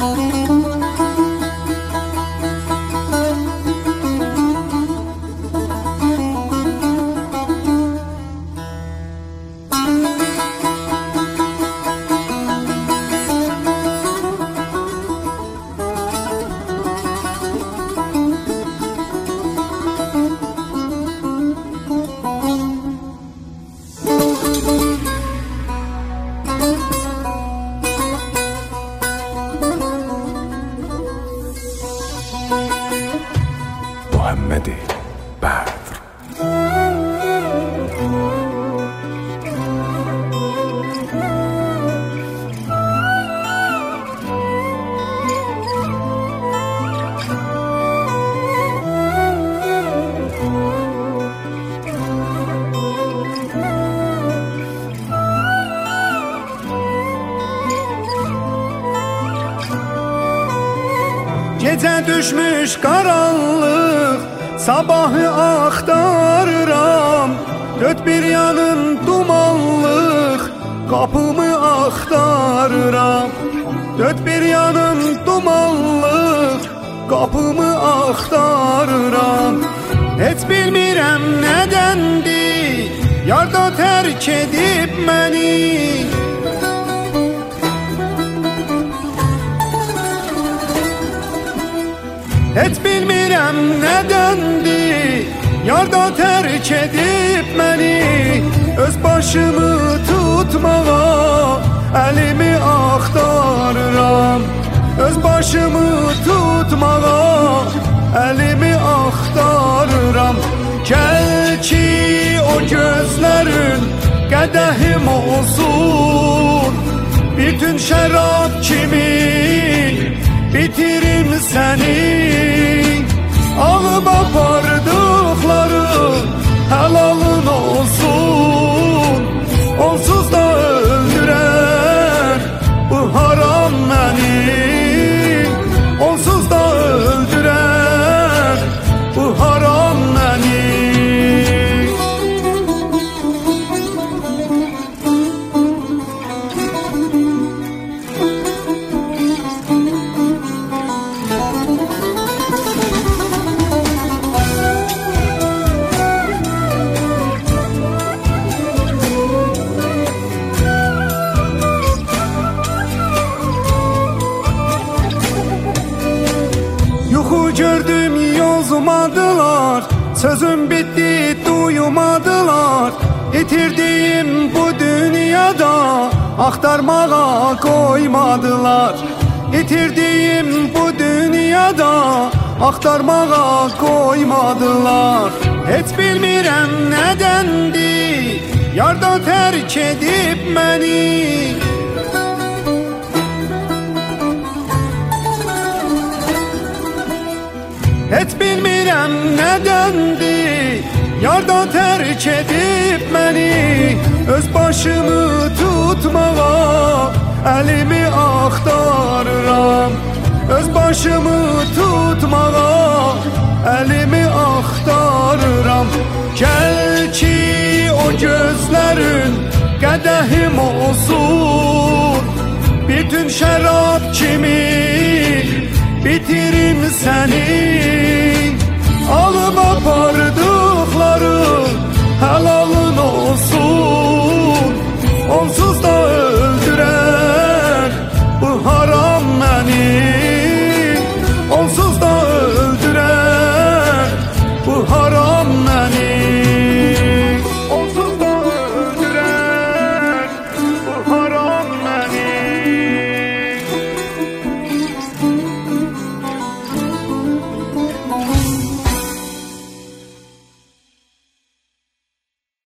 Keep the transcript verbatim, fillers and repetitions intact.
محمد بدر. Gecə düşmüş qaranlıq, sabahı axtarıram. Dörd bir yanın dumanlıq, qapımı axtarıram. Dörd bir yanın dumanlıq, qapımı axtarıram. Heç bilmirəm nədəndir, yarda tərk edib məni. Heç bilmirəm nədəndir, yarda tərk edib məni. Öz başımı tutmağa əlimi axtarıram. Öz başımı tutmağa əlimi axtarıram. Gəl ki o gözlərin qədəhim olsun, bütün şərab kimi bitirim səni. Ağıb apardıqların həlalın olsun, onsuz da öldürər bu haram məni. Onsuz da öldürər bu haram məni. Yuxu gördüm yozmadılar, sözüm bitti duymadılar. İtirdiyim bu dünyada axtarmağa koymadılar. İtirdiyim bu dünyada axtarmağa koymadılar. Heç bilmirəm nədəndir, yarda tərk edib məni. Heç bilmirəm nədəndir, yarda tərk edib məni. Öz başımı tutmağa əlimi axtarıram. Öz başımı tutmağa əlimi axtarıram. Gəl ki o gözlərin qədəhim olsun, bütün şərab kimi bitirim səni.